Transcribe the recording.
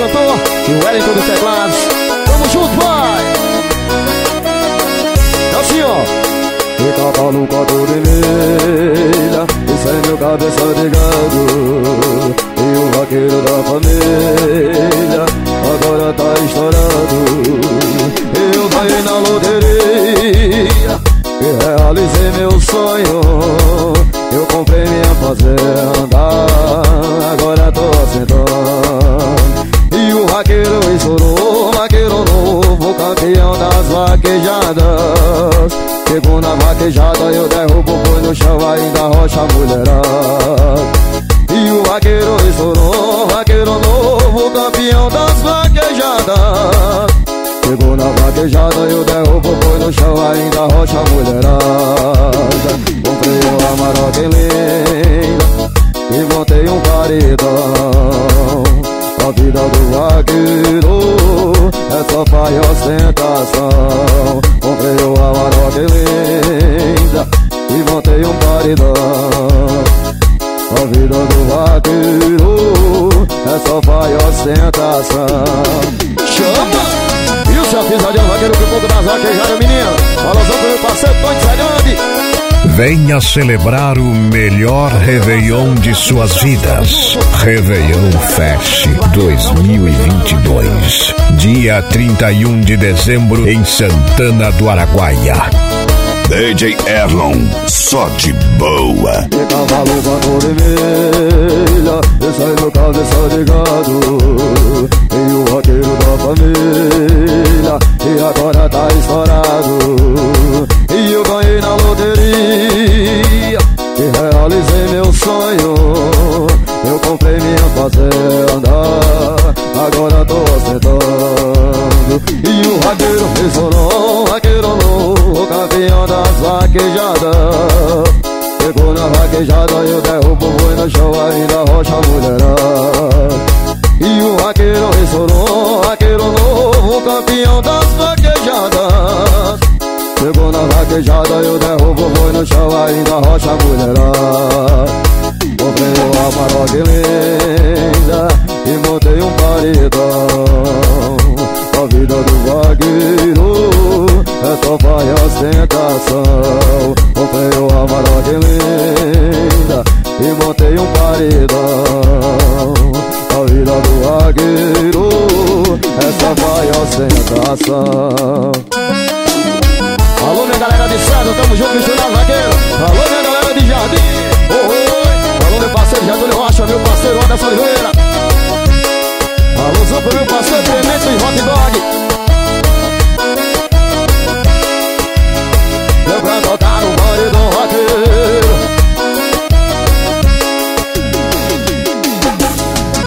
cantor e o Wellington dos teclados. Tamo junto, pai! É assim, ó. E cavalo com a cor vermelha, e sem meu cabeça de gado. E o vaqueiro da família agora tá estourado. Eu ganhei na loteria e realizei meu sonho. Eu comprei minha fazenda, agora tô assentando. E o vaqueiro estourou, vaqueiro novo, campeão das vaquejadas. Chegou na vaquejada, eu derrubo o boi no chão, ainda rocha a mulherada. E o vaqueiro estourou, vaqueiro novo, campeão das vaquejadas. Chegou na vaquejada, eu derrubo o boi no chão, ainda rocha a mulherada. Comprei uma Amarok linda e montei um paredão. A vida do vaqueiro é só pai e ostentação. Comprei uma Amarok linda e montei um paredão. A vida do vaqueiro é só pai e ostentação. Chama! E o seu episódio é o vaqueiro que o pouco das vaquejadas, menina. Falosão pro meu parceiro Tony Sagande. Venha celebrar o melhor Réveillon de suas vidas. Réveillon Fest 2022. Dia 31 de dezembro em Santana do Araguaia. DJ Erlon, só de boa. E cavalo com a cor vermelha, esse aí meu cabeça de gado. E o vaqueiro da família, e agora tá estourado. E eu ganhei na loteria e realizei meu sonho. Eu comprei minha fazenda, agora tô assentando. E o vaqueiro estourou, vaqueiro novo, campeão das vaquejadas. Chegou na vaquejada, eu derrubo o boi no chão, ainda rocha a mulherada. E o vaqueiro estourou, vaqueiro novo, campeão das vaquejadas. Chegou na vaquejada, eu derrubo o boi no chão, ainda rocha a mulherada. Comprei uma Amarok linda e montei um paredão. A vida do vaqueiro é só pai e ostentação. Comprei uma Amarok linda e montei um paredão. A vida do vaqueiro é só pai e ostentação. Alô, minha galera de Cedro, tamo junto, misturado vaqueiro. Alô, minha galera de Jardim. Oi. Alô, meu parceiro Getúlio Rocha, meu parceiro Anderson Oliveira.